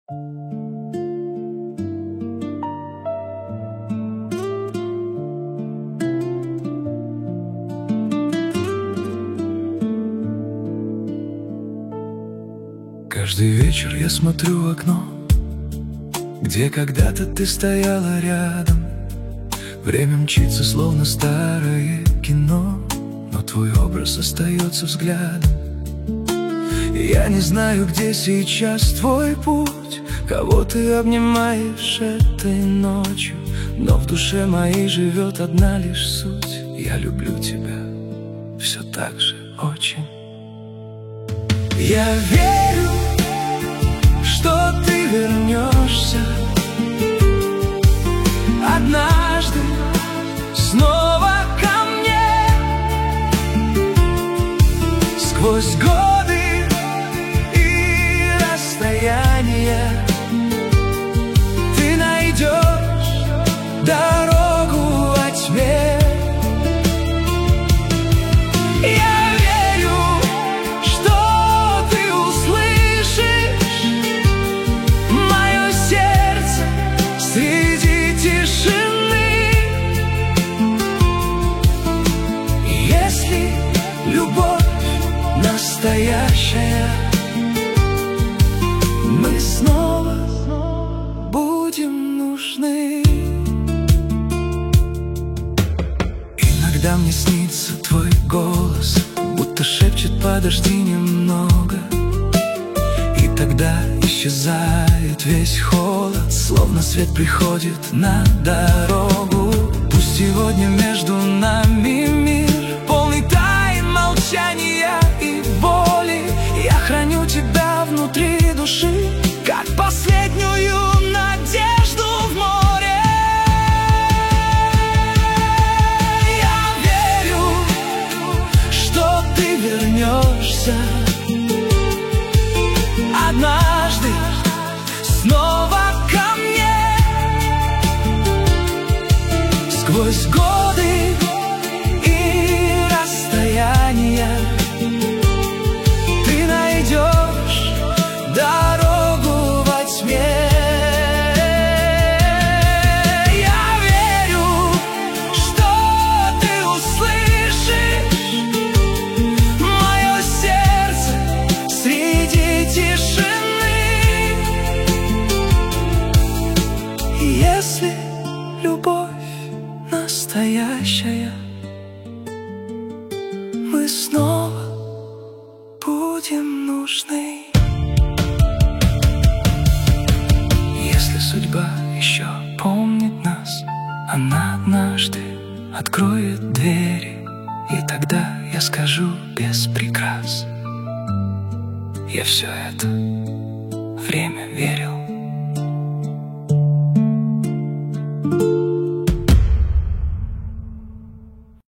Каждый вечер я смотрю в окно, где когда-то ты стояла рядом. Время мчится, словно старое кино, но твой образ остается взглядом. И я не знаю, где сейчас твой путь, кого ты обнимаешь этой ночью, но в душе моей живет одна лишь суть: я люблю тебя все так же очень. Я верю, что ты вернешься однажды снова ко мне. Сквозь годы и расстояния ты найдешь дорогу во тьме. Настоящая, мы снова будем нужны. Иногда мне снится твой голос, будто шепчет: подожди немного. И тогда исчезает весь холод, словно свет приходит на дорогу. Пусть сегодня между нами мир, полный тайн, молчания и боли. Я храню тебя внутри души, как последнюю надежду в море. Я верю, что ты вернешься однажды снова ко мне. Сквозь годы и расстояния ты найдешь дорогу во тьме. Я верю, что ты услышишь мое сердце среди тишины. Если любовь настоящая, мы снова будем нужны. Если судьба еще помнит нас, она однажды откроет двери, и тогда я скажу без прикрас: я все это время верил.